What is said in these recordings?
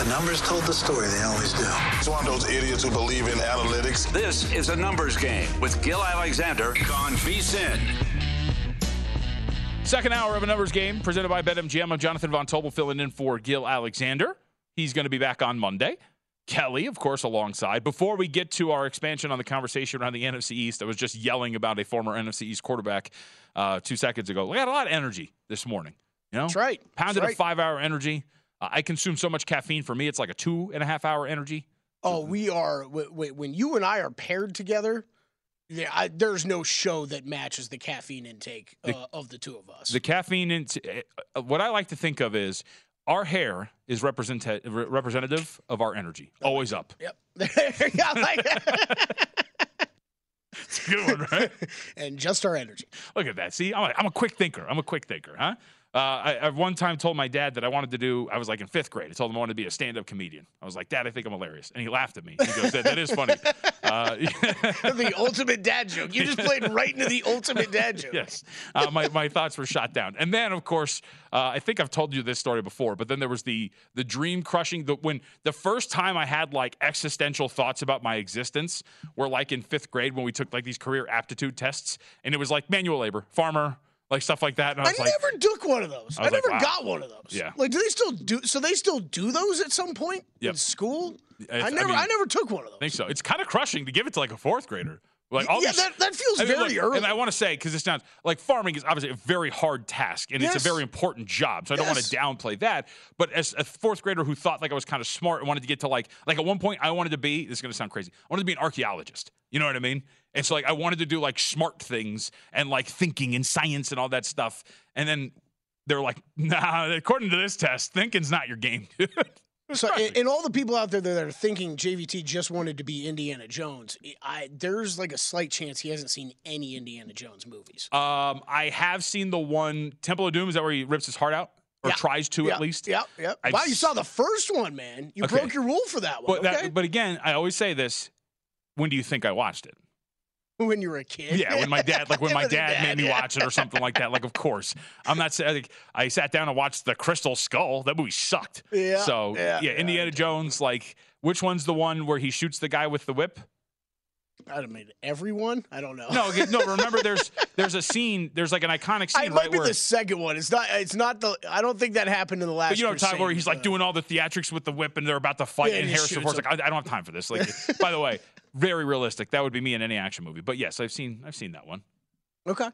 The numbers told the story. They always do. He's one of those idiots who believe in analytics. This is a numbers game with Gil Alexander on VSiN. Second hour of a numbers game presented by BetMGM. I'm Jonathan Von Tobel filling in for Gil Alexander. He's going to be back on Monday. Kelly, of course, alongside. Before we get to our expansion on the conversation around the NFC East, I was just yelling about a former NFC East quarterback 2 seconds ago. We had a lot of energy this morning. You know? That's right. Pounded a 5-hour energy. I consume so much caffeine. For me, it's like a 2.5-hour energy. Oh, we are. When you and I are paired together, there's no show that matches the caffeine intake of the two of us. The caffeine, what I like to think of is our hair is representative of our energy. Always up. Yep. Yeah, like It's a good one, right? And just our energy. Look at that. See, I'm a quick thinker. Huh? I one time told my dad that I was like in 5th grade. I told him I wanted to be a stand-up comedian. I was like, Dad, I think I'm hilarious. And he laughed at me. He goes, that is funny. The ultimate dad joke. You just played right into the ultimate dad joke. Yes. My thoughts were shot down. And then, of course, I think I've told you this story before, but then there was the dream crushing. When the first time I had like existential thoughts about my existence were like in 5th grade when we took like these career aptitude tests. And it was like manual labor, farmer, like stuff like that. And I never took one of those. I never got one of those. Yeah. Like, do they still do? So they still do those at some point in school? I never took one of those. I think so. It's kind of crushing to give it to like a 4th grader. Like that feels very early. And I want to say, because it sounds like farming is obviously a very hard task, and it's a very important job. So I don't want to downplay that. But as a 4th grader who thought like I was kind of smart and wanted to get to like at one point I wanted to be, this is going to sound crazy, I wanted to be an archaeologist. You know what I mean? And so like I wanted to do like smart things and like thinking and science and all that stuff. And then they're like, nah, according to this test, thinking's not your game, dude. So, and all the people out there that are thinking JVT just wanted to be Indiana Jones, there's like a slight chance he hasn't seen any Indiana Jones movies. I have seen the one, Temple of Doom. Is that where he rips his heart out? Or tries to, at least? Yeah. Wow, you saw the first one, man. You broke your rule for that one. But again, I always say this. When do you think I watched it? When you were a kid. Yeah, when my dad made me watch it or something like that. Like, of course. I'm not saying, like, I sat down and watched The Crystal Skull. That movie sucked. Yeah. So, Indiana Jones, like, which one's the one where he shoots the guy with the whip? I'd have made everyone. I don't know. No. Remember, there's a scene. There's like an iconic scene. It might be the second one. It's not the. I don't think that happened in the last. But you know what I'm talking about? Where he's like doing all the theatrics with the whip, and they're about to fight, and Harrison Ford's like, I don't have time for this. Like, by the way, very realistic. That would be me in any action movie. But yes, I've seen that one. Okay.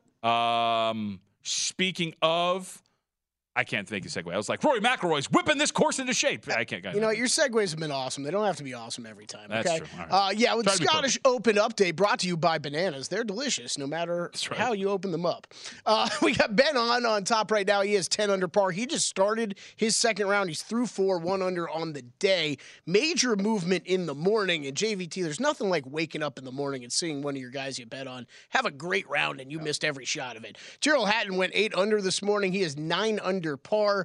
Speaking of. I can't think of a segue. I was like, Rory McIlroy's whipping this course into shape. I can't. You know, your segues have been awesome. They don't have to be awesome every time. That's okay? true. Right. With the Scottish Open update brought to you by Bananas. They're delicious no matter how you open them up. We got Ben on top right now. He is 10 under par. He just started his second round. He's through 4, 1 under on the day. Major movement in the morning. And JVT, there's nothing like waking up in the morning and seeing one of your guys you bet on have a great round and you missed every shot of it. Tyrrell Hatton went 8 under this morning. He is 9 under par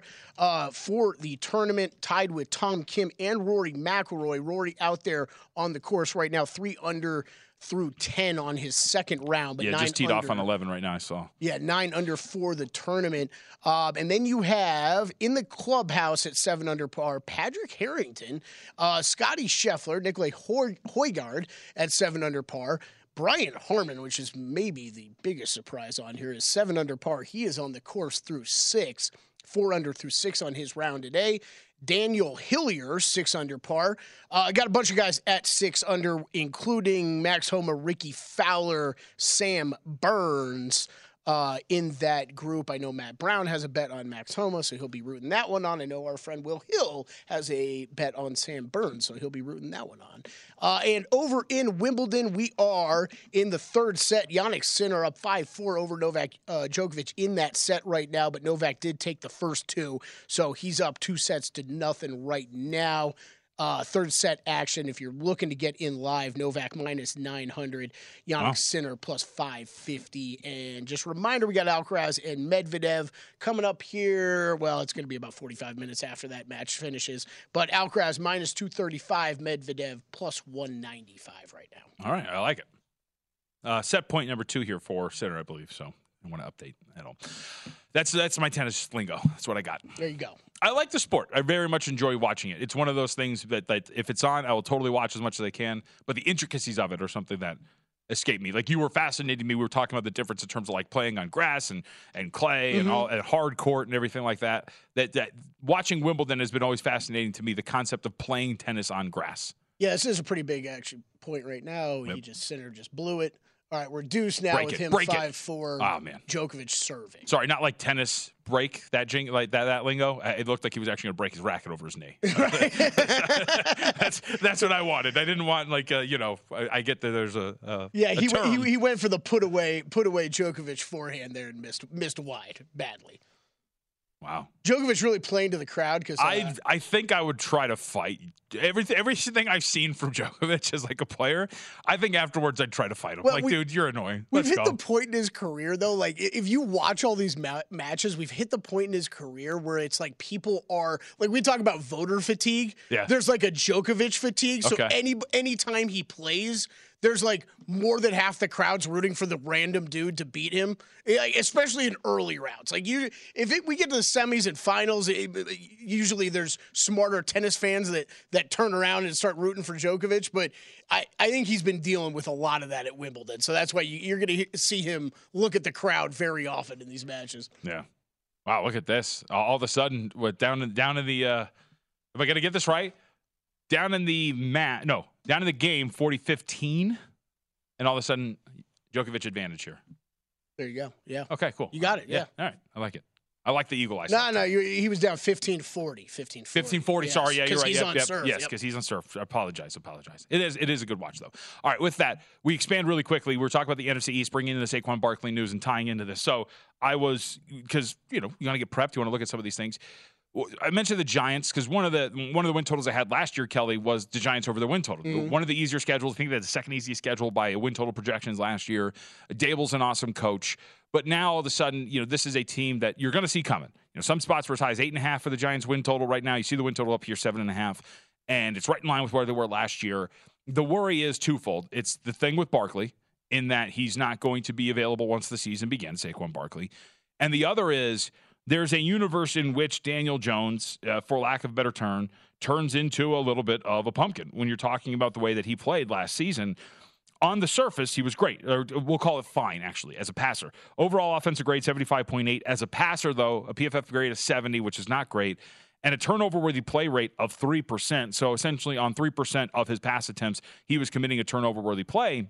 for the tournament, tied with Tom Kim and Rory McIlroy. Rory out there on the course right now, 3 under through 10 on his second round. But just teed off on 11 right now, I saw. Yeah, 9 under for the tournament. And then you have in the clubhouse at 7 under par, Patrick Harrington, Scotty Scheffler, Nicolai Højgaard at 7 under par. Brian Harman, which is maybe the biggest surprise on here, is 7 under par. He is on the course through 6. 4 under through 6 on his round today. Daniel Hillier, 6 under par. Got a bunch of guys at 6 under, including Max Homa, Ricky Fowler, Sam Burns in that group. I know Matt Brown has a bet on Max Homa, so he'll be rooting that one on. I know our friend Will Hill has a bet on Sam Burns, so he'll be rooting that one on. And over in Wimbledon, we are in the third set. Jannik Sinner up 5-4 over Novak Djokovic in that set right now, but Novak did take the first 2, so he's up 2-0 right now. Third set action. If you're looking to get in live, Novak minus 900, Jannik Sinner plus 550. And just a reminder, we got Alcaraz and Medvedev coming up here. Well, it's going to be about 45 minutes after that match finishes. But Alcaraz minus 235, Medvedev plus 195 right now. All right, I like it. Set point number 2 here for Sinner, I believe. So I want to update at all. That's my tennis lingo. That's what I got. There you go. I like the sport. I very much enjoy watching it. It's one of those things that if it's on, I will totally watch as much as I can. But the intricacies of it are something that escape me. Like you were fascinating me. We were talking about the difference in terms of like playing on grass and clay and all and hard court and everything like that. That watching Wimbledon has been always fascinating to me. The concept of playing tennis on grass. Yeah, this is a pretty big action point right now. Yep. Sinner just blew it. All right, we're deuced now with him 5-4. Oh man, Djokovic serving. Sorry, not like tennis break that lingo. It looked like he was actually going to break his racket over his knee. That's what I wanted. I didn't want I get that there's a term. He went for the put away Djokovic forehand there and missed wide badly. Wow. Djokovic really playing to the crowd because I think I would try to fight. Everything I've seen from Djokovic as like a player, I think afterwards I'd try to fight him. Well, dude, you're annoying. We've hit the point in his career though. Like if you watch all these matches, we've hit the point in his career where it's like people are like we talk about voter fatigue. Yeah. There's like a Djokovic fatigue. So any time he plays, there's like more than half the crowd's rooting for the random dude to beat him, especially in early rounds. Like we get to the semis and finals, usually there's smarter tennis fans that turn around and start rooting for Djokovic. But I think he's been dealing with a lot of that at Wimbledon. So that's why you're going to see him look at the crowd very often in these matches. Yeah. Wow, look at this. All of a sudden, down in the am I going to get this right? Down in the game, 40-15, and all of a sudden, Djokovic advantage here. There you go. Yeah. Okay, cool. You got it. Yeah. All right. I like it. I like the eagle eye. No, he was down 15-40. 15-40. Yes. Sorry, yeah, you're right. He's on serve. Yes, because he's on serve. I apologize. It is a good watch, though. All right, with that, we expand really quickly. We're talking about the NFC East, bringing in the Saquon Barkley news and tying into this. So because you want to get prepped, you want to look at some of these things. I mentioned the Giants because one of the win totals I had last year, Kelly, was the Giants over the win total. Mm-hmm. One of the easier schedules. I think they had the second easiest schedule by win total projections last year. Daboll's an awesome coach. But now all of a sudden, this is a team that you're going to see coming. Some spots were as high as 8.5 for the Giants win total right now. You see the win total up here, 7.5. And it's right in line with where they were last year. The worry is twofold. It's the thing with Barkley in that he's not going to be available once the season begins, Saquon Barkley. And the other is there's a universe in which Daniel Jones, for lack of a better term, turns into a little bit of a pumpkin when you're talking about the way that he played last season. On the surface, he was great, or we'll call it fine, actually, as a passer. Overall offensive grade, 75.8. As a passer, though, a PFF grade of 70, which is not great, and a turnover-worthy play rate of 3%. So essentially on 3% of his pass attempts, he was committing a turnover-worthy play.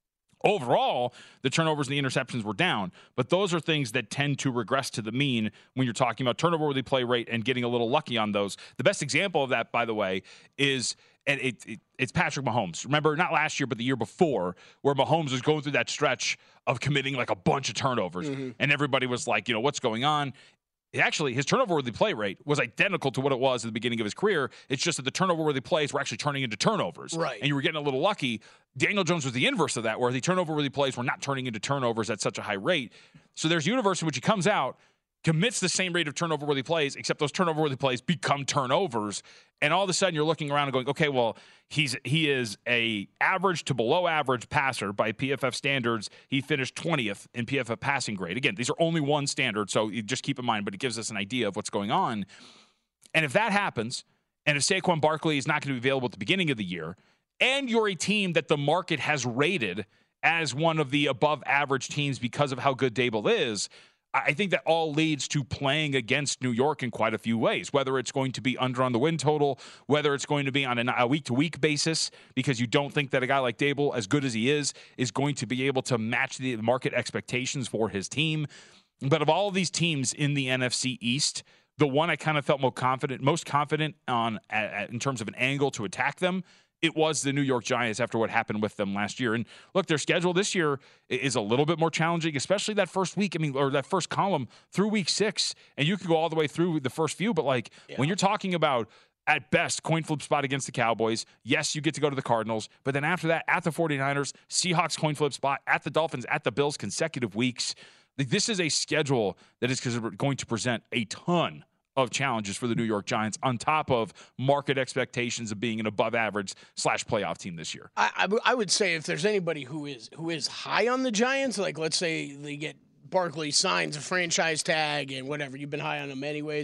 Overall, the turnovers and the interceptions were down, but those are things that tend to regress to the mean when you're talking about turnover-worthy play rate and getting a little lucky on those. The best example of that, by the way, is it's Patrick Mahomes. Remember, not last year, but the year before, where Mahomes was going through that stretch of committing like a bunch of turnovers, and everybody was like, what's going on? Actually, his turnover-worthy play rate was identical to what it was at the beginning of his career. It's just that the turnover-worthy plays were actually turning into turnovers. Right. And you were getting a little lucky. Daniel Jones was the inverse of that, where the turnover-worthy plays were not turning into turnovers at such a high rate. So there's a universe in which he comes out, commits the same rate of turnover-worthy plays, except those turnover-worthy plays become turnovers. And all of a sudden, you're looking around and going, okay, well, he is a average to below average passer by PFF standards. He finished 20th in PFF passing grade. Again, these are only one standard, so you just keep in mind, but it gives us an idea of what's going on. And if that happens, and if Saquon Barkley is not going to be available at the beginning of the year, and you're a team that the market has rated as one of the above average teams because of how good Daboll is, I think that all leads to playing against New York in quite a few ways, whether it's going to be under on the win total, whether it's going to be on a week-to-week basis, because you don't think that a guy like Daboll, as good as he is going to be able to match the market expectations for his team. But of all of these teams in the NFC East, the one I kind of felt most confident on in terms of an angle to attack them, it was the New York Giants after what happened with them last year. And look, their schedule this year is a little bit more challenging, especially that first week. Or that first column through week 6. And you can go all the way through the first few. But when you're talking about, at best, coin flip spot against the Cowboys, yes, you get to go to the Cardinals. But then after that, at the 49ers, Seahawks coin flip spot, at the Dolphins, at the Bills, consecutive weeks. This is a schedule that is going to present a ton of challenges for the New York Giants on top of market expectations of being an above average / playoff team this year. I would say if there's anybody who is high on the Giants, like let's say they get Barkley signs a franchise tag and whatever, you've been high on them anyways,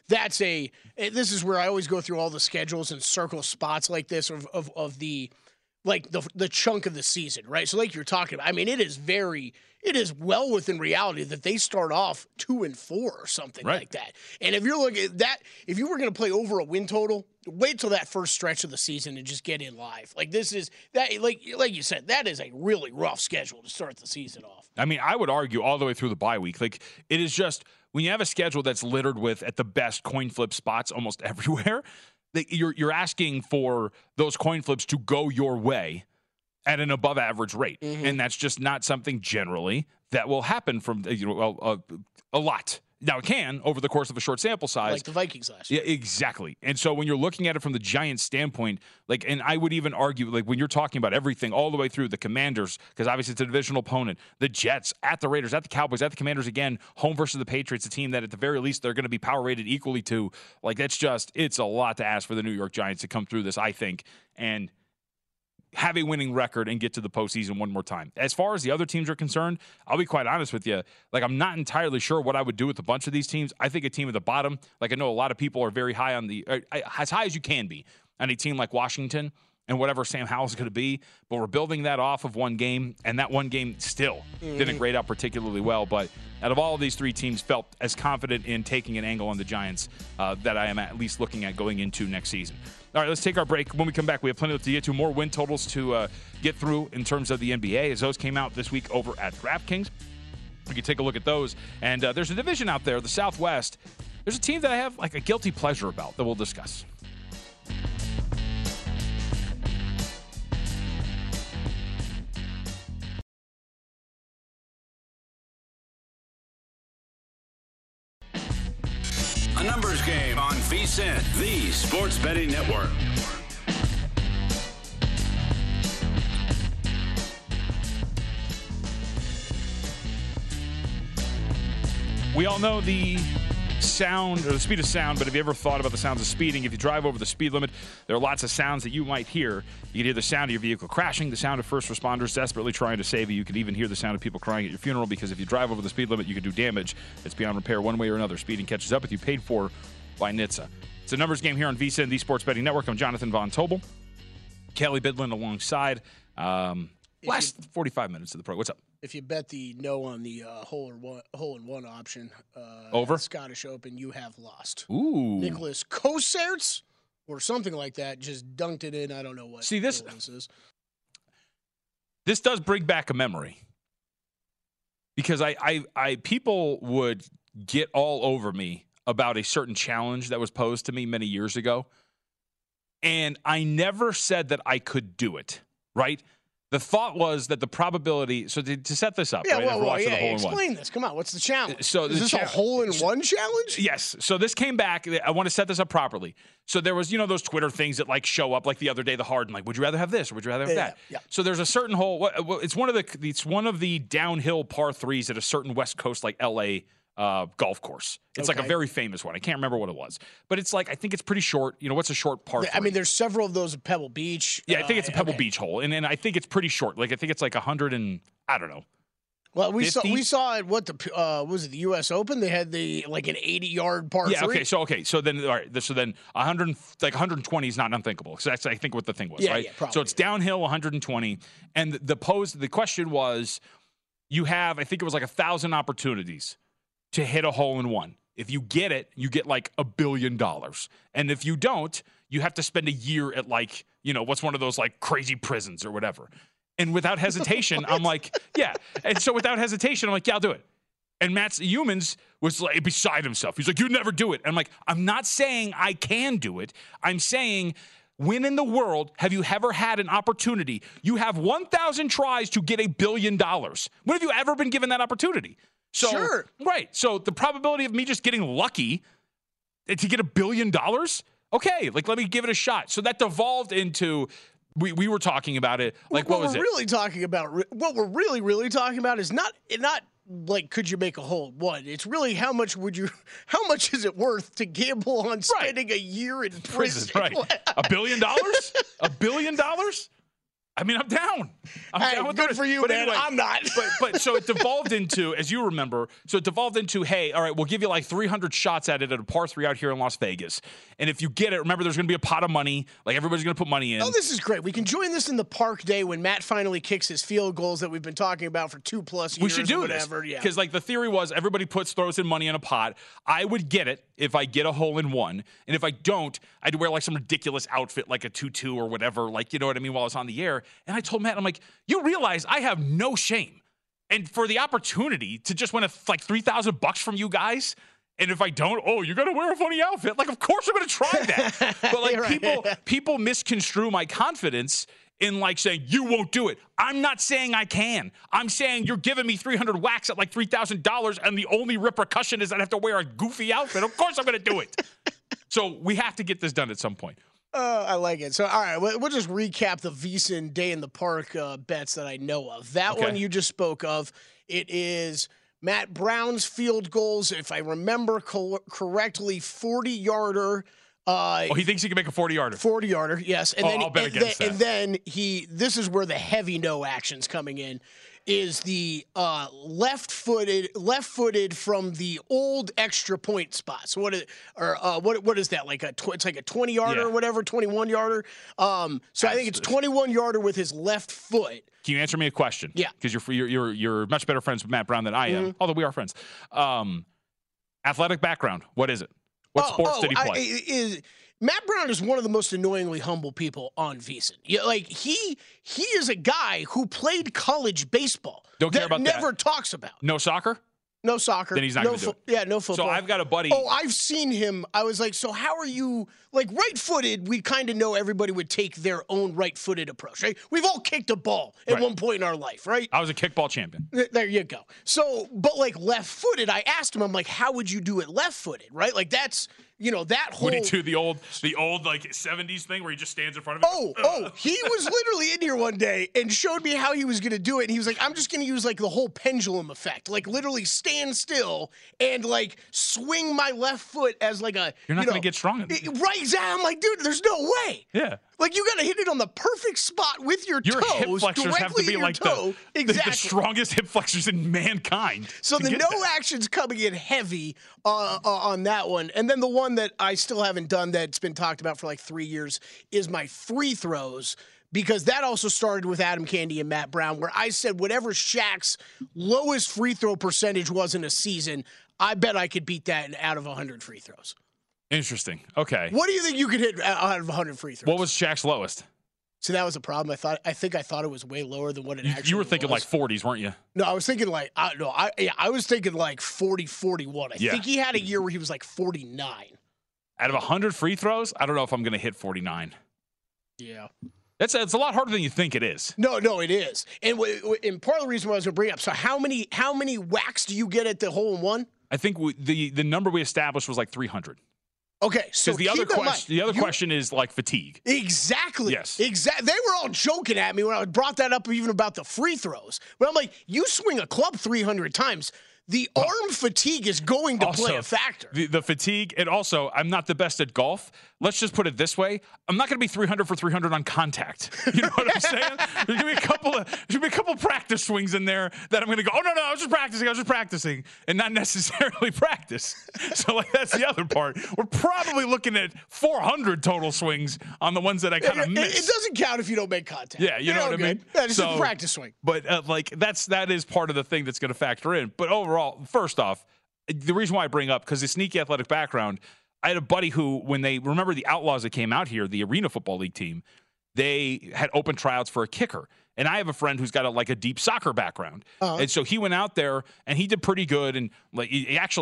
this is where I always go through all the schedules and circle spots like this of the chunk of the season, right? So like you're talking about, I mean, it is well within reality that they start off 2-4 or something like that. And if you're looking at that, if you were going to play over a win total, wait till that first stretch of the season and just get in live. Like this is that, like you said, that is a really rough schedule to start the season off. I mean, I would argue all the way through the bye week. Like it is just when you have a schedule that's littered with at the best coin flip spots almost everywhere. You're asking for those coin flips to go your way at an above average rate. Mm-hmm. And that's just not something generally that will happen from a lot. Now, it can over the course of a short sample size. Like the Vikings last year. Yeah, exactly. And so when you're looking at it from the Giants standpoint, and I would even argue, when you're talking about everything all the way through the Commanders, because obviously it's a divisional opponent, the Jets, at the Raiders, at the Cowboys, at the Commanders again, home versus the Patriots, a team that at the very least they're going to be power rated equally to. It's a lot to ask for the New York Giants to come through this, I think, and have a winning record and get to the postseason one more time. As far as the other teams are concerned, I'll be quite honest with you. I'm not entirely sure what I would do with a bunch of these teams. I think a team at the bottom, I know a lot of people are very high on as high as you can be on a team like Washington and whatever Sam Howell's going to be. But we're building that off of one game, and that one game still didn't grade out particularly well. But out of all of these three teams, felt as confident in taking an angle on the Giants that I am at least looking at going into next season. All right, let's take our break. When we come back, we have plenty to get to, more win totals to get through in terms of the NBA, as those came out this week over at DraftKings. We can take a look at those. And there's a division out there, the Southwest. There's a team that I have a guilty pleasure about that we'll discuss. A numbers game on VSiN, the Sports Betting Network. We all know the sound or the speed of sound, but have you ever thought about the sounds of speeding? If you drive over the speed limit, there are lots of sounds that you might hear. You can hear the sound of your vehicle crashing, the sound of first responders desperately trying to save you. You can even hear the sound of people crying at your funeral, because if you drive over the speed limit, you can do damage that's beyond repair one way or another. Speeding catches up with you, paid for by NHTSA. It's a numbers game here on VSiN, the Sports Betting Network. I'm Jonathan Von Tobel. Kelly Bidlin alongside. Last 45 minutes of the program. What's up? If you bet the no on the hole-in-one option over Scottish Open, you have lost. Ooh. Nicholas Kosertz or something like that just dunked it in. I don't know what. See, this is. This does bring back a memory, because I people would get all over me about a certain challenge that was posed to me many years ago, and I never said that I could do it, right? The thought was that the probability, so to set this up, right? Explain this. Come on, what's the challenge? So is this a hole-in-one challenge? Yes. So this came back. I want to set this up properly. So there was, those Twitter things that show up, like the other day, the Harden, would you rather have this or would you rather have that? Yeah. So there's a certain hole. It's one of the downhill par threes at a certain West Coast, LA golf course. It's a very famous one. I can't remember what it was, but it's I think it's pretty short. What's a short par three? I mean, there's several of those at Pebble Beach. Yeah, I think it's a Pebble Beach hole, and I think it's pretty short. I think it's 100 and I don't know. Well, we saw it. What was it? The U.S. Open? They had the an 80-yard par three. Yeah. Okay. So then, all right. So then 100, 120 is not unthinkable. So that's I think what the thing was, right? Yeah, so it's downhill 120, and the question was, you have, I think it was 1,000 opportunities to hit a hole-in-one. If you get it, you get $1 billion. And if you don't, you have to spend a year at what's one of those crazy prisons or whatever. And without hesitation, I'm yeah. And so without hesitation, I'm yeah, I'll do it. And Matt Humans was beside himself. He's you'd never do it. And I'm I'm not saying I can do it. I'm saying, when in the world have you ever had an opportunity? You have 1,000 tries to get $1 billion. When have you ever been given that opportunity? So, sure. Right. So the probability of me just getting lucky to get $1 billion, okay, let me give it a shot. So that devolved into, we were talking about it. What was it? What we're really talking about is not could you make a hole in one? It's really how much is it worth to gamble on spending a year in prison? Right. $1 billion? $1 billion? I mean, I'm down. I'm down with good it. for you, but man. anyway, I'm not. but so it devolved into, as you remember, hey, all right, we'll give you like 300 shots at it at a par 3 out here in Las Vegas. And if you get it, remember, there's going to be a pot of money. Like, everybody's going to put money in. Oh, this is great. We can join this in the park day when Matt finally kicks his field goals that we've been talking about for 2+ years. We should do this. Because, like, the theory was everybody throws in money in a pot. I would get it if I get a hole-in-one. And if I don't, I'd wear, like, some ridiculous outfit, like a tutu or whatever, like, you know what I mean, while I was on the air. And I told Matt, I'm like, you realize I have no shame. And for the opportunity to just win like $3,000 from you guys, and if I don't, you got to wear a funny outfit. Like, of course I'm going to try that. But like people misconstrue my confidence in like saying you won't do it. I'm not saying I can. I'm saying you're giving me 300 whacks at like $3,000, and the only repercussion is I have to wear a goofy outfit. Of course I'm going to do it. So we have to get this done at some point. I like it. So, all right, we'll just recap the VSiN Day in the Park bets that I know of. That one you just spoke of, it is Matt Brown's field goals, if I remember correctly, 40-yarder. He thinks he can make a 40-yarder. 40-yarder, yes. And then, I'll bet against that. And then this is where the heavy no action's coming in, is the left-footed from the old extra point spot. So what is that? Like it's like a 20-yarder or whatever, 21-yarder. So I think it's 21-yarder with his left foot. Can you answer me a question? Yeah. Because you're much better friends with Matt Brown than I am, although we are friends. Athletic background, what is it? What sports did he play? Matt Brown is one of the most annoyingly humble people on VSiN. Yeah, like he is a guy who played college baseball. Don't care about that. Never talks about. No soccer? No soccer. Then he's not going to do it. Yeah, no football. So I've got a buddy. Oh, I've seen him. I was like, so how are you, like right-footed, we kind of know everybody would take their own right-footed approach, right? We've all kicked a ball at one point in our life, right? I was a kickball champion. There you go. So, but like left-footed, I asked him, I'm like, how would you do it left-footed, right? Like that's, that whole. Would he do the old like 70s thing where he just stands in front of it? He was literally in here one day and showed me how he was going to do it. And he was like, I'm just going to use like the whole pendulum effect, like literally stand still and like swing my left foot as like a. You're not going to get strong enough. Right, exactly. I'm like, dude, there's no way. Yeah. Like you got to hit it on the perfect spot with your toes. Your hip flexors have to be like the strongest hip flexors in mankind. So the no action's coming in heavy on that one. And then the one that I still haven't done that's been talked about for like 3 years is my free throws, because that also started with Adam Candy and Matt Brown, where I said whatever Shaq's lowest free throw percentage was in a season, I bet I could beat that out of 100 free throws. Interesting. Okay. What do you think you could hit out of 100 free throws? What was Shaq's lowest? So that was a problem. I think I thought it was way lower than what it actually was. You were thinking like 40s, weren't you? No, I was thinking like I was thinking like 40, 41. I think he had a year where he was like 49. Out of 100 free throws, I don't know if I'm going to hit 49. Yeah. It's a lot harder than you think it is. No, it is. And part of the reason why I was going to bring up, so how many whacks do you get at the hole in one? I think the number we established was like 300. Okay, so the other question is like fatigue. Exactly. Yes. Exactly. They were all joking at me when I brought that up, even about the free throws. But I'm like, you swing a club 300 times. The arm fatigue is going to play a factor. The fatigue, and also, I'm not the best at golf. Let's just put it this way. I'm not going to be 300 for 300 on contact. You know what I'm saying? There's going to be a couple practice swings in there that I'm going to go, no, I was just practicing, and not necessarily practice. So, like, that's the other part. We're probably looking at 400 total swings on the ones that I kind of miss. It doesn't count if you don't make contact. Yeah, you know what I mean? Yeah, it's a practice swing. But, that is part of the thing that's going to factor in. But overall, first off, the reason why I bring up, because the sneaky athletic background, I had a buddy who, when they remember the Outlaws that came out here, the Arena Football League team, they had open tryouts for a kicker. And I have a friend who's got a deep soccer background. And so he went out there and he did pretty good. And like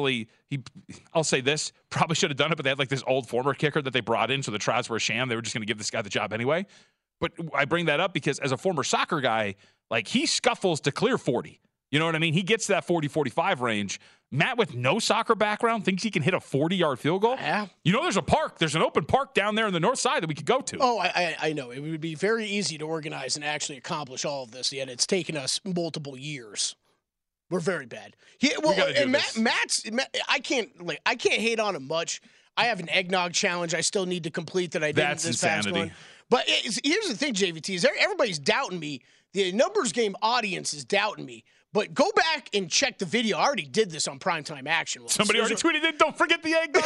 I'll say this, probably should have done it, but they had like this old former kicker that they brought in. So the tryouts were a sham. They were just going to give this guy the job anyway. But I bring that up because as a former soccer guy, like he scuffles to clear 40. You know what I mean? He gets to that 40, 45 range. Matt, with no soccer background, thinks he can hit a 40-yard field goal? Yeah. You know, there's an open park down there on the north side that we could go to. Oh, I know. It would be very easy to organize and actually accomplish all of this, yet it's taken us multiple years. We're very bad. I can't hate on him much. I have an eggnog challenge I still need to complete that I didn't That's this past insanity. one. But here's the thing, JVT, is everybody's doubting me. The numbers game audience is doubting me. But go back and check the video. I already did this on Primetime Action once. Somebody already tweeted it. Don't forget the eggnog.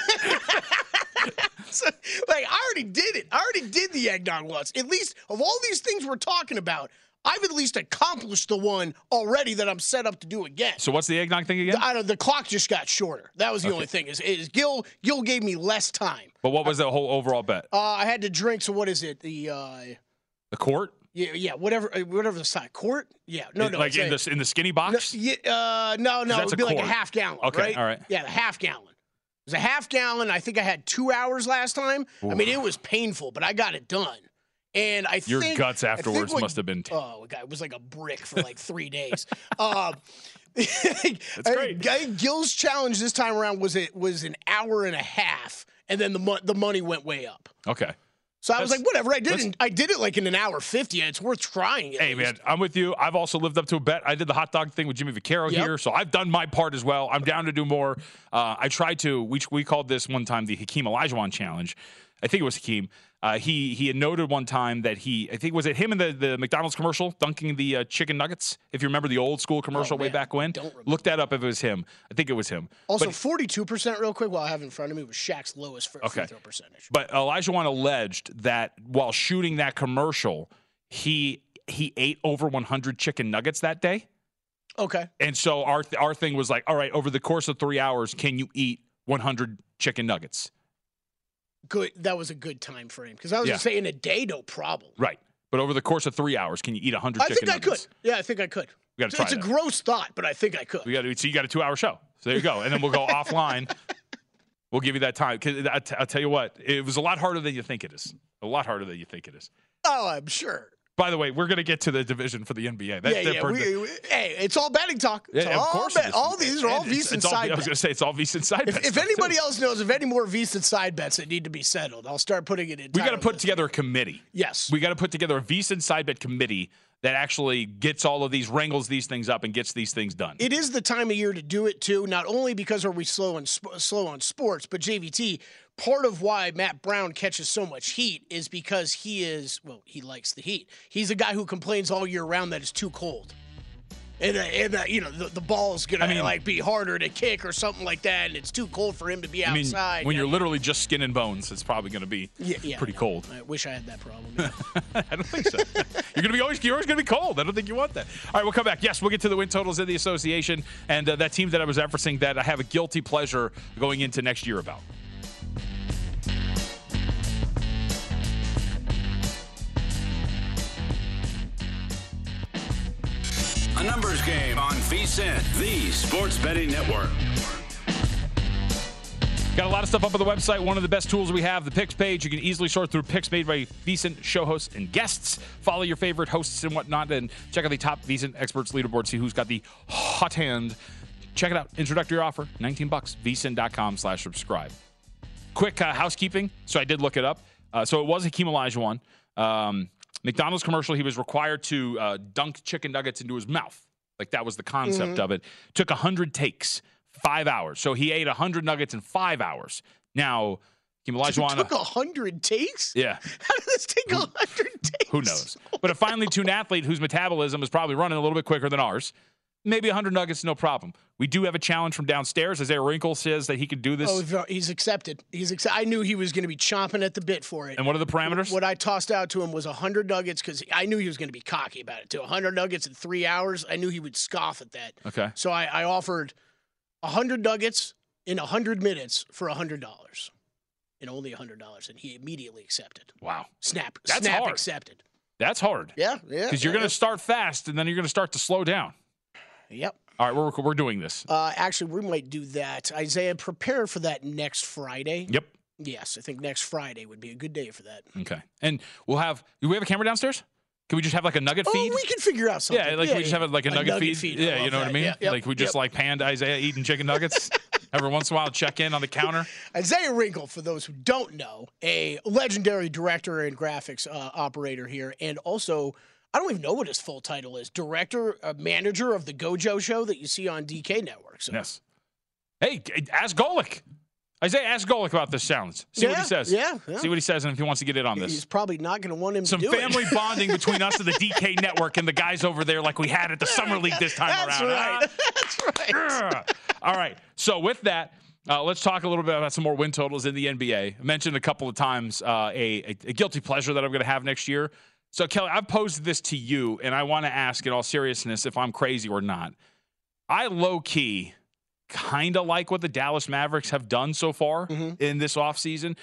So, I already did it. I already did the eggnog once. At least of all these things we're talking about, I've at least accomplished the one already that I'm set up to do again. So what's the eggnog thing again? The clock just got shorter. That was the only thing. Is Gil gave me less time. But what was the whole overall bet? I had to drink. So what is it? The quart? Yeah, whatever the size. Quart? Yeah, no, like in the skinny box? No, it that's would be a like a quart. half gallon. Okay, right? all right. Yeah, the half gallon. It was a half gallon. I think I had 2 hours last time. Ooh. I mean, it was painful, but I got it done. And Your guts afterwards must have been. Oh, God, it was like a brick for like 3 days. That's great. Gil's challenge this time around was an hour and a half, and then the money went way up. Okay. So I was like, whatever. I did it like in an hour 50. It's worth trying. Hey, man, I'm with you. I've also lived up to a bet. I did the hot dog thing with Jimmy Vaccaro here, so I've done my part as well. I'm down to do more. I tried to. We called this one time the Hakeem Olajuwon challenge. I think it was Hakeem. He had noted one time that I think was it him in the McDonald's commercial dunking the chicken nuggets? If you remember the old school commercial way back when, look that up if it was him. I think it was him. Also, 42% real quick while I have in front of me was Shaq's lowest free throw percentage. But Olajuwon alleged that while shooting that commercial, he ate over 100 chicken nuggets that day. Okay. And so our thing was like, all right, over the course of 3 hours, can you eat 100 chicken nuggets? Good. That was a good time frame because I was going to say in a day, no problem. Right. But over the course of 3 hours, can you eat 100 chicken nuggets? I think I could. Yeah, I think I could. We got to try It's a gross thought, but I think I could. So you got a 2 hour show. So there you go. And then we'll go offline. We'll give you that time. Because I'll tell you what, it was a lot harder than you think it is. A lot harder than you think it is. Oh, I'm sure. By the way, we're going to get to the division for the NBA. Hey, it's all betting talk. It's of course. All these are all VEASAN side bets. I was going to say it's all VEASAN side bets. If anybody else knows of any more VEASAN side bets that need to be settled, I'll start putting it in. We got to put together a committee. Yes. We got to put together a VEASAN side bet committee that actually gets all of these, wrangles these things up and gets these things done. It is the time of year to do it, too, not only because are we slow on sports, but JVT, part of why Matt Brown catches so much heat is because he likes the heat. He's a guy who complains all year round that it's too cold. And the ball is going to be harder to kick or something like that, and it's too cold for him to be outside. When you're literally just skin and bones, it's probably going to be pretty cold. I wish I had that problem. I don't think so. You're always going to be cold. I don't think you want that. All right, we'll come back. Yes, we'll get to the win totals in the association and that team that I was referencing that I have a guilty pleasure going into next year about. A numbers game on VSiN, the Sports Betting Network. Got a lot of stuff up on the website. One of the best tools we have, the picks page. You can easily sort through picks made by VSiN show hosts and guests. Follow your favorite hosts and whatnot, and check out the top VSiN experts leaderboard. See who's got the hot hand. Check it out. Introductory offer, $19. VSiN.com/subscribe. Quick housekeeping. So I did look it up. So it was Hakeem Olajuwon. McDonald's commercial, he was required to dunk chicken nuggets into his mouth. Like that was the concept of it. Took 100 takes, 5 hours. So he ate 100 nuggets in 5 hours. Now, Hakeem Olajuwon. It took 100 takes? Yeah. How did this take 100 takes? Who knows? But a finely tuned athlete whose metabolism is probably running a little bit quicker than ours. Maybe 100 nuggets, no problem. We do have a challenge from downstairs. Isaiah Wrinkle says that he could do this. Oh, he's accepted. I knew he was going to be chomping at the bit for it. And what are the parameters? What I tossed out to him was 100 nuggets because I knew he was going to be cocky about it too. 100 nuggets in 3 hours. I knew he would scoff at that. Okay. So I offered 100 nuggets in 100 minutes for $100. And only $100. And he immediately accepted. Wow. Snap hard. accepted. That's hard. Yeah. Because you're going to start fast and then you're going to start to slow down. Yep. All right, we're doing this. Actually, we might do that. Isaiah, prepare for that next Friday. Yep. Yes, I think next Friday would be a good day for that. Okay. And do we have a camera downstairs? Can we just have like a nugget feed? Oh, we can figure out something. Yeah, we just have like a nugget feed. Yeah, you know what I mean? Yep, like we just like panned Isaiah eating chicken nuggets. Every once in a while, check in on the counter. Isaiah Wrinkle, for those who don't know, a legendary director and graphics operator here, and also, I don't even know what his full title is, manager of the Gojo show that you see on DK Network. So. Yes. Hey, ask Golick. Isaiah, ask Golick about this challenge. See what he says. Yeah. See what he says and if he wants to get in on this. He's probably not going to want him Some to do family bonding between us and the DK Network and the guys over there like we had at the Summer League this time That's around. Right. That's right. All right. So with that, let's talk a little bit about some more win totals in the NBA. I mentioned a couple of times a guilty pleasure that I'm going to have next year. So, Kelly, I've posed this to you, and I want to ask in all seriousness if I'm crazy or not. I low-key kind of like what the Dallas Mavericks have done so far in this offseason.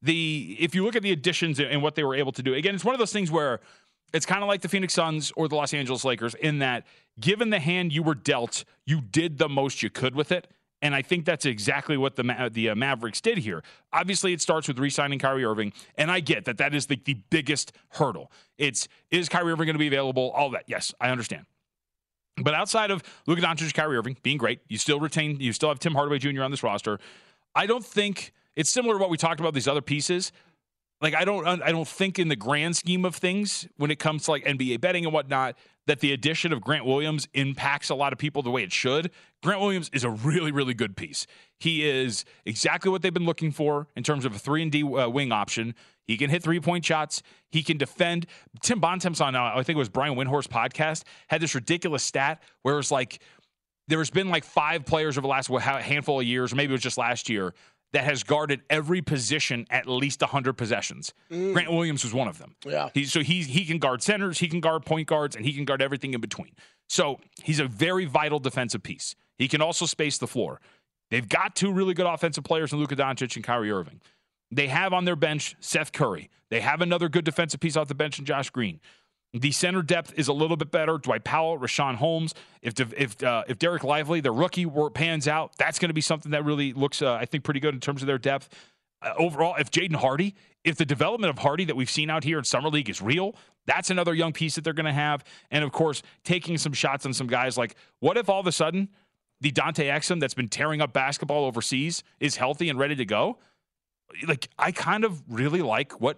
If you look at the additions and what they were able to do, again, it's one of those things where it's kind of like the Phoenix Suns or the Los Angeles Lakers in that given the hand you were dealt, you did the most you could with it. And I think that's exactly what the Mavericks did here. Obviously, it starts with re-signing Kyrie Irving, and I get that is the biggest hurdle. Is Kyrie Irving going to be available? All that. Yes, I understand. But outside of Luka Doncic and Kyrie Irving being great, you still have Tim Hardaway Jr. on this roster. I don't think it's similar to what we talked about these other pieces. Like I don't think in the grand scheme of things when it comes to like NBA betting and whatnot that the addition of Grant Williams impacts a lot of people the way it should. Grant Williams is a really, really good piece. He is exactly what they've been looking for in terms of a 3-and-D wing option. He can hit three-point shots. He can defend. Tim Bontemps on, I think it was Brian Windhorst's podcast, had this ridiculous stat where it was like there's been like 5 players over the last handful of years, or maybe it was just last year, that has guarded every position at least 100 possessions. Grant Williams was one of them. Yeah. He can guard centers, he can guard point guards, and he can guard everything in between. So he's a very vital defensive piece. He can also space the floor. They've got 2 really good offensive players in Luka Doncic and Kyrie Irving. They have on their bench Seth Curry. They have another good defensive piece off the bench in Josh Green. The center depth is a little bit better. Dwight Powell, Rashawn Holmes. If Derek Lively, the rookie, pans out, that's going to be something that really looks, I think, pretty good in terms of their depth. Overall, if Jaden Hardy, if the development of Hardy that we've seen out here in Summer League is real, that's another young piece that they're going to have. And, of course, taking some shots on some guys like, what if all of a sudden the Dante Exum that's been tearing up basketball overseas is healthy and ready to go? Like, I kind of really like what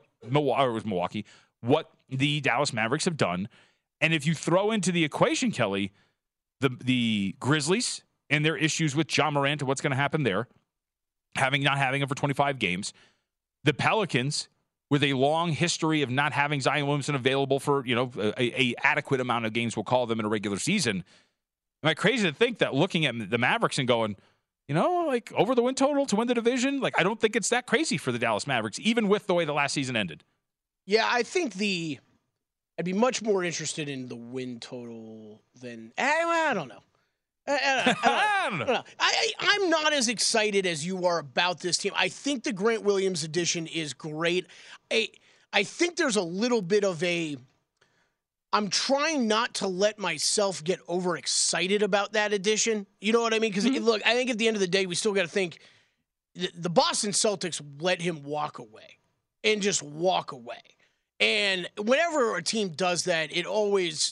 the Dallas Mavericks have done. And if you throw into the equation, Kelly, the Grizzlies and their issues with John Morant and what's going to happen there, not having him for 25 games, the Pelicans with a long history of not having Zion Williamson available for, a adequate amount of games, we'll call them in a regular season. Am I crazy to think that looking at the Mavericks and going, like over the win total to win the division, like I don't think it's that crazy for the Dallas Mavericks, even with the way the last season ended. Yeah, I think I'd be much more interested in the win total than I don't know. I don't know. I'm not as excited as you are about this team. I think the Grant Williams addition is great. I think there's a little bit of I'm trying not to let myself get overexcited about that addition. You know what I mean? Because, look, I think at the end of the day, we still got to think the Boston Celtics let him walk away and just walk away. And whenever a team does that, it always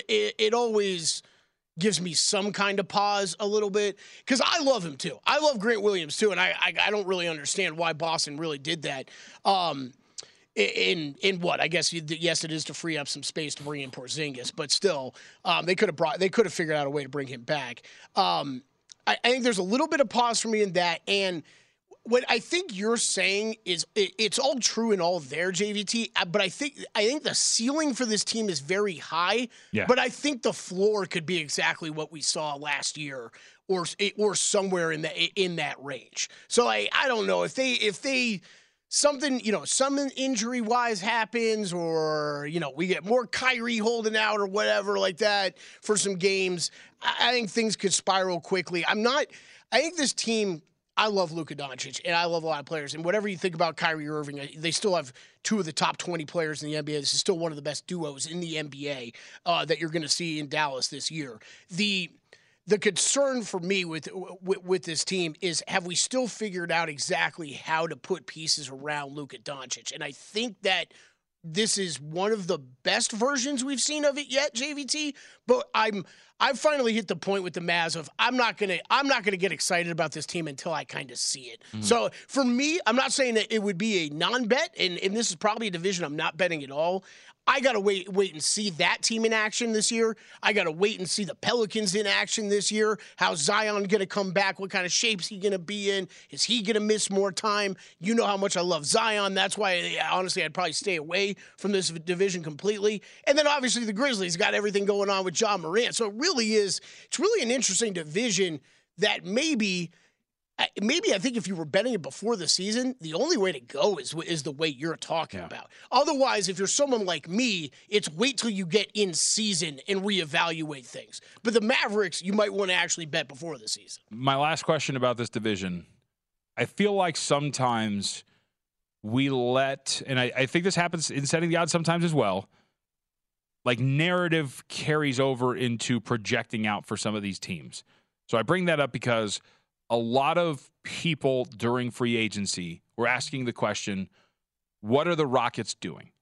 gives me some kind of pause a little bit because I love him too. I love Grant Williams too, and I don't really understand why Boston really did that. In what I guess yes, it is to free up some space to bring in Porzingis, but still, they could have figured out a way to bring him back. I think there's a little bit of pause for me in that, and what I think you're saying is it's all true and all there, JVT. But I think the ceiling for this team is very high. Yeah. But I think the floor could be exactly what we saw last year, or somewhere in that range. So I don't know if they something some injury wise happens, or we get more Kyrie holding out or whatever like that for some games. I think things could spiral quickly. I think this team. I love Luka Doncic, and I love a lot of players. And whatever you think about Kyrie Irving, they still have 2 of the top 20 players in the NBA. This is still one of the best duos in the NBA that you're going to see in Dallas this year. The concern for me with this team is, have we still figured out exactly how to put pieces around Luka Doncic? And I think that this is one of the best versions we've seen of it yet, JVT, But I've finally hit the point with the Mavs of I'm not gonna get excited about this team until I kind of see it. Mm-hmm. So for me, I'm not saying that it would be a non-bet, and this is probably a division I'm not betting at all. I got to wait and see that team in action this year. I got to wait and see the Pelicans in action this year. How's Zion going to come back? What kind of shape's he going to be in? Is he going to miss more time? You know how much I love Zion. That's why, honestly, I'd probably stay away from this division completely. And then, obviously, the Grizzlies got everything going on with Ja Morant. So it's really an interesting division that maybe I think if you were betting it before the season, the only way to go is the way you're talking about. Otherwise, if you're someone like me, it's wait till you get in season and reevaluate things. But the Mavericks, you might want to actually bet before the season. My last question about this division, I feel like sometimes we let, and I think this happens in setting the odds sometimes as well, like narrative carries over into projecting out for some of these teams. So I bring that up because a lot of people during free agency were asking the question, what are the Rockets doing?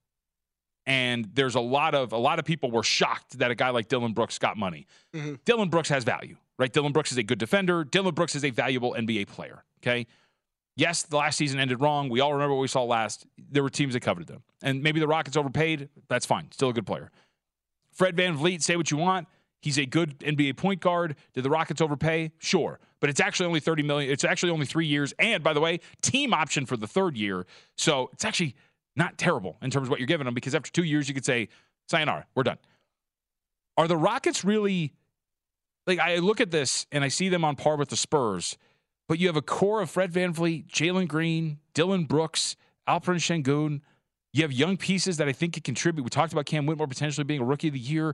And there's a lot of people were shocked that a guy like Dillon Brooks got money. Mm-hmm. Dillon Brooks has value, right? Dillon Brooks is a good defender. Dillon Brooks is a valuable NBA player, okay? Yes, the last season ended wrong. We all remember what we saw last. There were teams that coveted them. And maybe the Rockets overpaid. That's fine. Still a good player. Fred VanVleet, say what you want. He's a good NBA point guard. Did the Rockets overpay? Sure. But it's actually only $30 million. It's actually only 3 years. And, by the way, team option for the third year. So it's actually not terrible in terms of what you're giving them, because after 2 years, you could say, sayonara, we're done. Are the Rockets really, like, I look at this and I see them on par with the Spurs, but you have a core of Fred VanVleet, Jalen Green, Dillon Brooks, Alperen Şengün. You have young pieces that I think can contribute. We talked about Cam Whitmore potentially being a rookie of the year.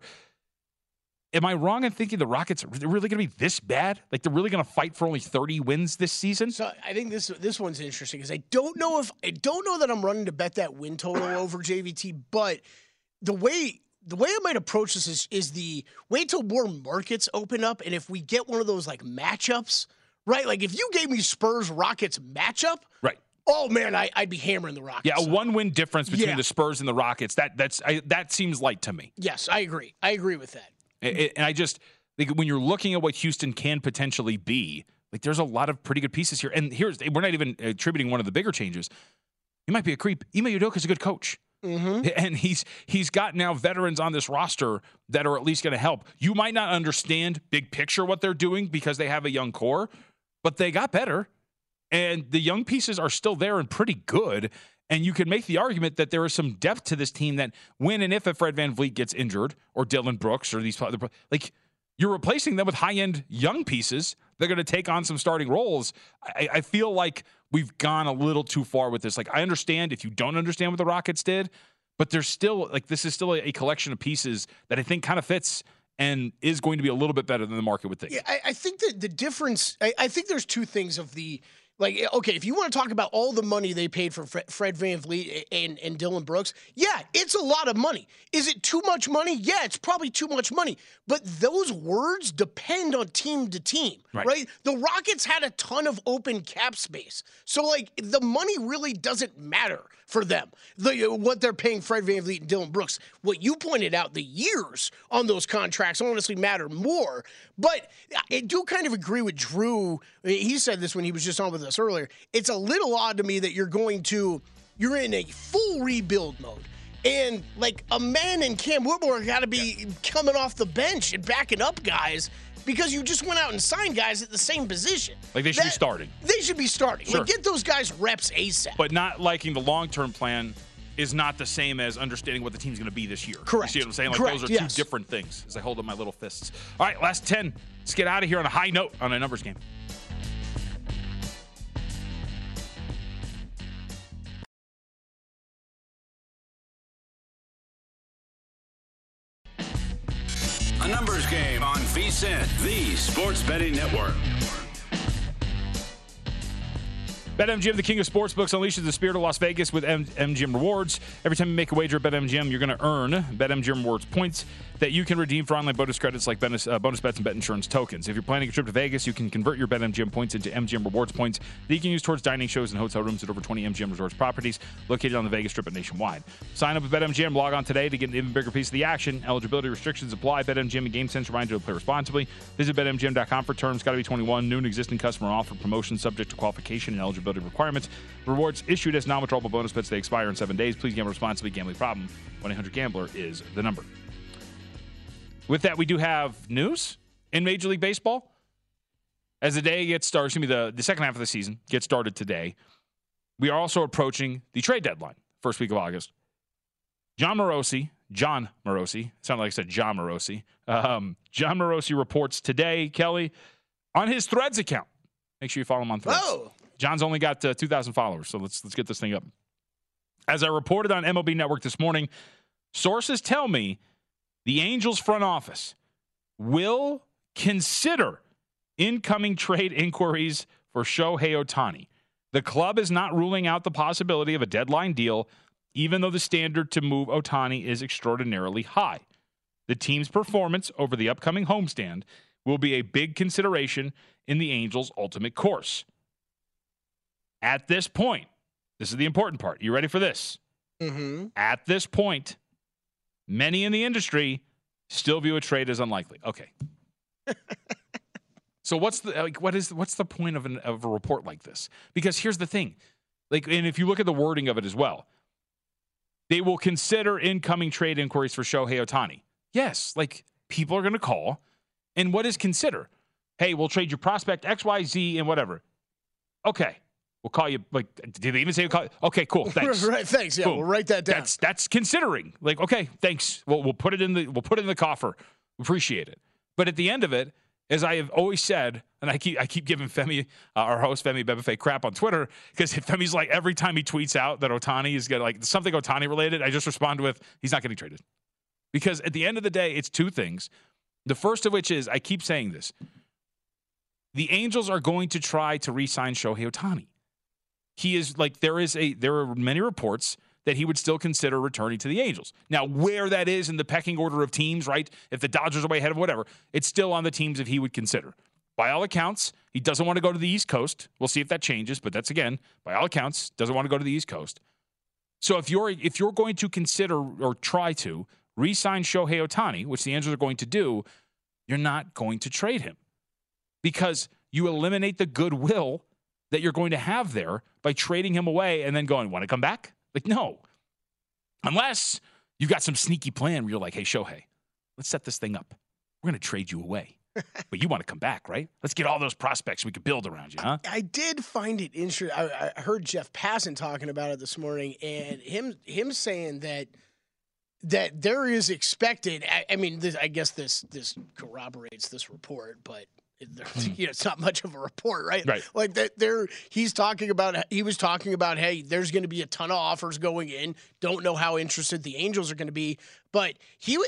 Am I wrong in thinking the Rockets are really going to be this bad? Like, they're really going to fight for only 30 wins this season? So I think this one's interesting because I don't know that I'm running to bet that win total over JVT, but the way I might approach this is the wait till more markets open up, and if we get one of those like matchups, right? Like if you gave me Spurs Rockets matchup, right? Oh man, I'd be hammering the Rockets. Yeah, a 1-win difference between the Spurs and the Rockets. That seems light to me. Yes, I agree. I agree with that. And I just think when you're looking at what Houston can potentially be, like there's a lot of pretty good pieces here. And we're not even attributing one of the bigger changes. He might be a creep. Ime Udoka is a good coach. Mm-hmm. And he's got now veterans on this roster that are at least going to help. You might not understand big picture what they're doing because they have a young core, but they got better. And the young pieces are still there and pretty good. And you can make the argument that there is some depth to this team that when and if a Fred VanVleet gets injured or Dillon Brooks or these other, like you're replacing them with high-end young pieces. They're going to take on some starting roles. I feel like we've gone a little too far with this. Like I understand if you don't understand what the Rockets did, but there's still like this is still a collection of pieces that I think kind of fits and is going to be a little bit better than the market would think. Yeah, I think that the difference. I think there's two things of the. Like, okay, if you want to talk about all the money they paid for Fred VanVleet and Dillon Brooks, yeah, it's a lot of money. Is it too much money? Yeah, it's probably too much money. But those words depend on team to team, right? The Rockets had a ton of open cap space. So, like, the money really doesn't matter for them, what they're paying Fred VanVleet and Dillon Brooks. What you pointed out, the years on those contracts honestly matter more. But I do kind of agree with Drew. He said this when he was just on with us earlier. It's a little odd to me that you're in a full rebuild mode. And, like, a man and Cam Whitmore got to be coming off the bench and backing up guys because you just went out and signed guys at the same position. Like, they should be starting. They should be starting. Sure. Like, get those guys reps ASAP. But not liking the long-term plan is not the same as understanding what the team's going to be this year. Correct. You see what I'm saying? Like, Correct. Those are two different things as I hold up my little fists. All right, last 10. Let's get out of here on a high note on a numbers game. A numbers game on VSiN, the Sports Betting Network. BetMGM, the king of sportsbooks, unleashes the spirit of Las Vegas with MGM Rewards. Every time you make a wager at BetMGM, you're going to earn BetMGM Rewards points that you can redeem for online bonus credits like bonus bets and bet insurance tokens. If you're planning a trip to Vegas, you can convert your BetMGM points into MGM Rewards points that you can use towards dining, shows, and hotel rooms at over 20 MGM Resorts properties located on the Vegas Strip and nationwide. Sign up with BetMGM. Log on today to get an even bigger piece of the action. Eligibility restrictions apply. BetMGM and GameSense remind you to play responsibly. Visit BetMGM.com for terms. Got to be 21. New and existing customer offer. Promotion subject to qualification and eligibility requirements. Rewards issued as non-withdrawable bonus bets. They expire in 7 days. Please gamble responsibly. Gambling problem. 1-800-GAMBLER is the number. With that, we do have news in Major League Baseball. As the day gets started, the second half of the season gets started today, we are also approaching the trade deadline, first week of August. John Morosi, sounded like I said John Morosi. John Morosi reports today, Kelly, on his Threads account. Make sure you follow him on Threads. Oh. John's only got 2,000 followers, so let's get this thing up. As I reported on MLB Network this morning, sources tell me the Angels front office will consider incoming trade inquiries for Shohei Ohtani. The club is not ruling out the possibility of a deadline deal, even though the standard to move Ohtani is extraordinarily high. The team's performance over the upcoming homestand will be a big consideration in the Angels' ultimate course. At this point, this is the important part. You ready for this? Mm-hmm. At this point, many in the industry still view a trade as unlikely. Okay. So what's the point of a report like this? Because here's the thing. And if you look at the wording of it as well, they will consider incoming trade inquiries for Shohei Ohtani. Yes, people are going to call. And what is consider? Hey, we'll trade your prospect X, Y, Z, and whatever. Okay. We'll call you, did they even say we'll call you? Okay, cool, thanks. Right, thanks. Yeah, Boom. we'll write that down. That's considering. Okay, thanks. We'll put it in the coffer. Appreciate it. But at the end of it, as I have always said, and I keep giving Femi, our host Femi Bebefe, crap on Twitter because Femi's every time he tweets out that Ohtani is going to something Ohtani related, I just respond with he's not getting traded. Because at the end of the day, it's two things. The first of which is I keep saying this: the Angels are going to try to re-sign Shohei Ohtani. He is there are many reports that he would still consider returning to the Angels. Now, where that is in the pecking order of teams, right? If the Dodgers are way ahead of whatever, it's still on the teams that he would consider. By all accounts, he doesn't want to go to the East Coast. We'll see if that changes, but that's, again, by all accounts, doesn't want to go to the East Coast. So if you're going to consider or try to re-sign Shohei Ohtani, which the Angels are going to do, you're not going to trade him because you eliminate the goodwill that you're going to have there by trading him away and then going, want to come back? No. Unless you've got some sneaky plan where you're like, hey, Shohei, let's set this thing up. We're going to trade you away. But you want to come back, right? Let's get all those prospects we could build around you, huh? I did find it interesting. I heard Jeff Passan talking about it this morning, and him saying that there is expected. I mean, I guess this corroborates this report, but it's not much of a report, right? Right. He was talking about, hey, there's going to be a ton of offers going in. Don't know how interested the Angels are going to be, but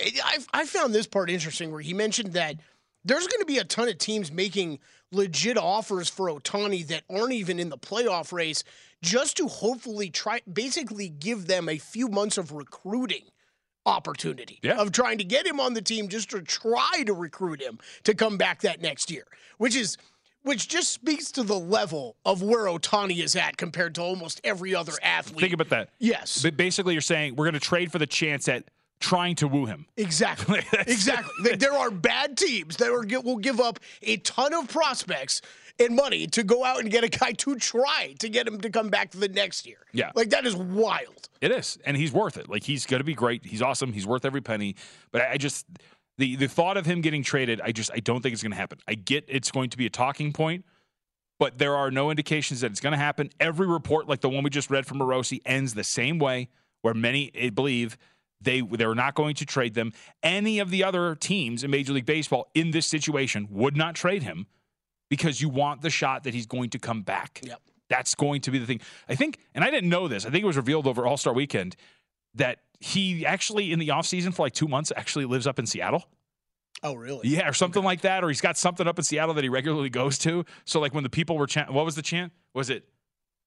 I found this part interesting where he mentioned that there's going to be a ton of teams making legit offers for Ohtani that aren't even in the playoff race, just to hopefully basically give them a few months of recruiting opportunity of trying to get him on the team, just to try to recruit him to come back that next year, which just speaks to the level of where Ohtani is at compared to almost every other athlete. Think about that. Yes. But basically, you're saying we're going to trade for the chance at trying to woo him. Exactly. Exactly. There are bad teams that will give up a ton of prospects and money to go out and get a guy to try to get him to come back the next year. Yeah. That is wild. It is. And he's worth it. He's going to be great. He's awesome. He's worth every penny. But I just, the thought of him getting traded, I don't think it's going to happen. I get it's going to be a talking point, but there are no indications that it's going to happen. Every report, like the one we just read from Morosi, ends the same way, where many believe they're not going to trade them. Any of the other teams in Major League Baseball in this situation would not trade him because you want the shot that he's going to come back. Yep. That's going to be the thing. I think, and I didn't know this, I think it was revealed over All-Star Weekend that he actually, in the offseason for 2 months, actually lives up in Seattle. Oh, really? Yeah, or something like that. Or he's got something up in Seattle that he regularly goes to. So, when the people were chanting, what was the chant? Was it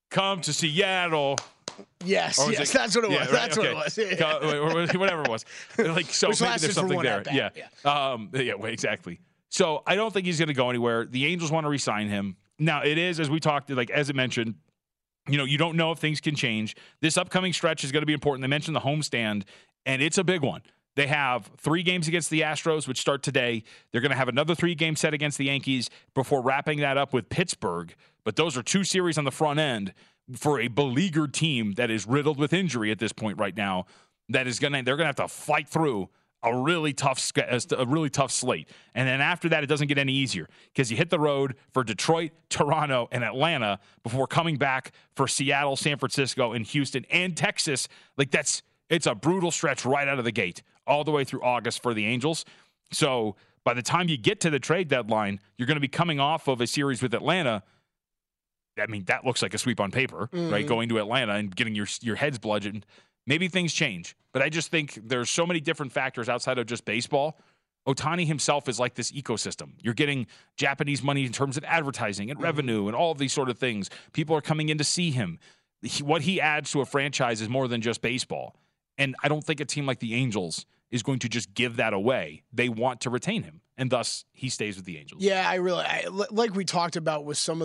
come to Seattle. Yes, that's what it was. Yeah, right? That's Okay. what it was. Whatever it was. Like, so Which maybe lasted there's for something one there. at bat. Yeah. Exactly. So I don't think he's going to go anywhere. The Angels want to re-sign him. Now, it is, as we talked, like as it mentioned, you don't know if things can change. This upcoming stretch is going to be important. They mentioned the homestand, and it's a big one. They have 3 games against the Astros, which start today. They're going to have another 3-game set against the Yankees before wrapping that up with Pittsburgh. But those are 2 series on the front end for a beleaguered team that is riddled with injury at this point right now. They're going to have to fight through a really tough slate. And then after that, it doesn't get any easier because you hit the road for Detroit, Toronto, and Atlanta before coming back for Seattle, San Francisco, and Houston, and Texas. Like it's a brutal stretch right out of the gate, all the way through August for the Angels. So by the time you get to the trade deadline, you're going to be coming off of a series with Atlanta. I mean, that looks like a sweep on paper, right? Going to Atlanta and getting your heads bludgeoned. Maybe things change, but I just think there's so many different factors outside of just baseball. Ohtani himself is like this ecosystem. You're getting Japanese money in terms of advertising and revenue and all of these sort of things. People are coming in to see him. What he adds to a franchise is more than just baseball. And I don't think a team like the Angels is going to just give that away. They want to retain him, and thus he stays with the Angels. Yeah, I like we talked about with some of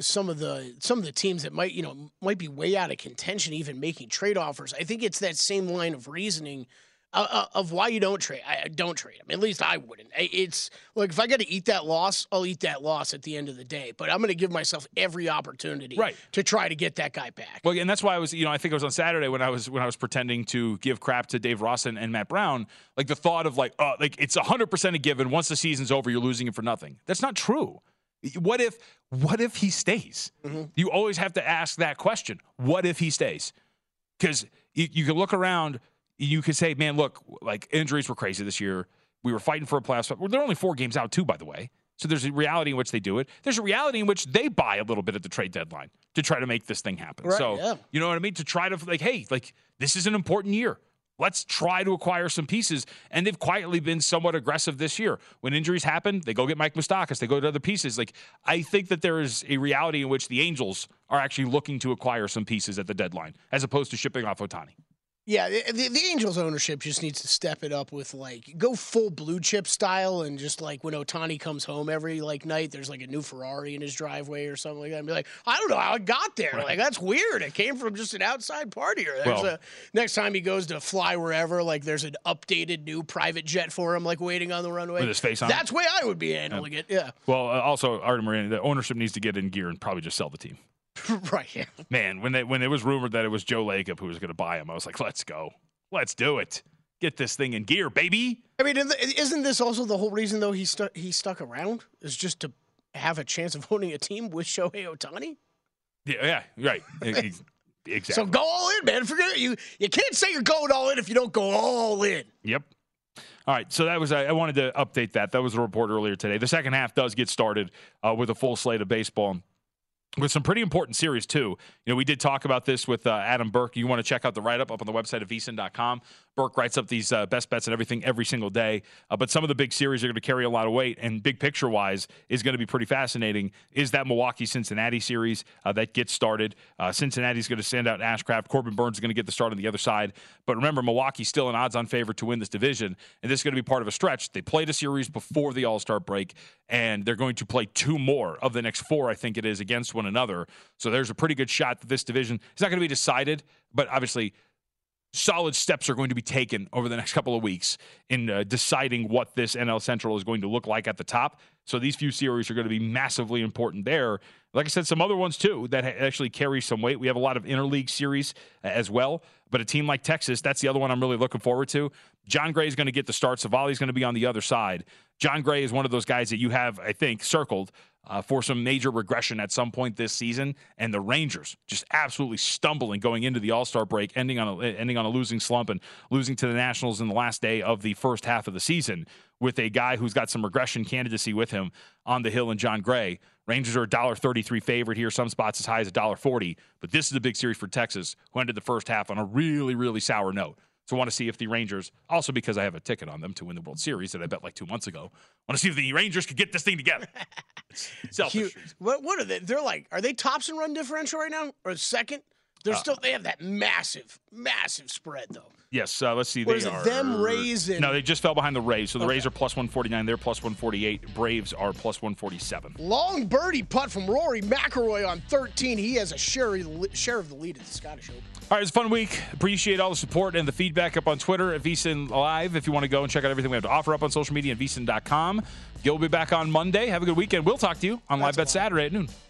the teams that might be way out of contention, even making trade offers. I think it's that same line of reasoning of why you don't trade. I don't trade him. At least I wouldn't. It's like if I got to eat that loss, I'll eat that loss at the end of the day. But I'm going to give myself every opportunity to try to get that guy back. Well, and that's why I was, I think it was on Saturday when I was pretending to give crap to Dave Ross and Matt Brown. Like the thought of it's 100% a given. Once the season's over, you're losing him for nothing. That's not true. What if he stays? Mm-hmm. You always have to ask that question. What if he stays? Because you can look around. You could say, man, look, like injuries were crazy this year. We were fighting for a playoff spot. Well, they're only 4 games out, too, by the way. So there's a reality in which they do it. There's a reality in which they buy a little bit at the trade deadline to try to make this thing happen. Right, so, yeah. You know what I mean? To try to, this is an important year. Let's try to acquire some pieces. And they've quietly been somewhat aggressive this year. When injuries happen, they go get Mike Moustakas. They go to other pieces. I think that there is a reality in which the Angels are actually looking to acquire some pieces at the deadline as opposed to shipping off Ohtani. Yeah, the Angels ownership just needs to step it up with go full blue chip style and just when Ohtani comes home every night, there's a new Ferrari in his driveway or something like that. And be like, I don't know how it got there. Right. That's weird. It came from just an outside partier. Next time he goes to fly wherever, there's an updated new private jet for him, waiting on the runway. With his face on. That's the way I would be handling it. Yeah. Well, also Artie Moreno, the ownership needs to get in gear and probably just sell the team. Right, yeah. Man, when it was rumored that it was Joe Lacob who was going to buy him, I was like, let's go. Let's do it. Get this thing in gear, baby. I mean, isn't this also the whole reason, though, he stuck around? Is just to have a chance of owning a team with Shohei Ohtani? Yeah, right. Exactly. So go all in, man. Forget it. You can't say you're going all in if you don't go all in. Yep. All right, so that was I wanted to update that. That was a report earlier today. The second half does get started with a full slate of baseball. With some pretty important series, too. We did talk about this with Adam Burke. You want to check out the write-up up on the website of VSiN.com. Burke writes up these best bets and everything every single day. But some of the big series are going to carry a lot of weight, and big picture-wise is going to be pretty fascinating. Is that Milwaukee-Cincinnati series that gets started? Cincinnati's going to send out Ashcraft. Corbin Burns is going to get the start on the other side. But remember, Milwaukee's still an odds-on favorite to win this division, and this is going to be part of a stretch. They played a series before the All-Star break, and they're going to play 2 more of the next 4, I think it is, against one another. So there's a pretty good shot that this division is not going to be decided, but obviously solid steps are going to be taken over the next couple of weeks in deciding what this NL Central is going to look like at the top. So these few series are going to be massively important there. Like I said, some other ones, too, that actually carry some weight. We have a lot of interleague series as well. But a team like Texas, that's the other one I'm really looking forward to. John Gray is going to get the start. Savali's going to be on the other side. John Gray is one of those guys that you have, I think, circled for some major regression at some point this season. And the Rangers just absolutely stumbling going into the All-Star break, ending on a losing slump and losing to the Nationals in the last day of the first half of the season with a guy who's got some regression candidacy with him on the hill in John Gray. Rangers are a $1.33 favorite here, some spots as high as $1.40. But this is a big series for Texas, who ended the first half on a really, really sour note. So I want to see if the Rangers, also because I have a ticket on them to win the World Series that I bet like 2 months ago, want to see if the Rangers could get this thing together. Selfish. What are they? They're like, are they tops in run differential right now or second? They're they have that massive spread though. Yes, let's see. What is it? Them, Rays, and... No, they just fell behind the Rays. So the Rays are plus 149. They're plus 148. Braves are plus 147. Long birdie putt from Rory McIlroy on 13. He has a share of the lead at the Scottish Open. All right, it's a fun week. Appreciate all the support and the feedback up on Twitter at VSiN Live. If you want to go and check out everything we have to offer up on social media at VSiN.com. Gil will be back on Monday. Have a good weekend. We'll talk to you on Live Bet Saturday at noon.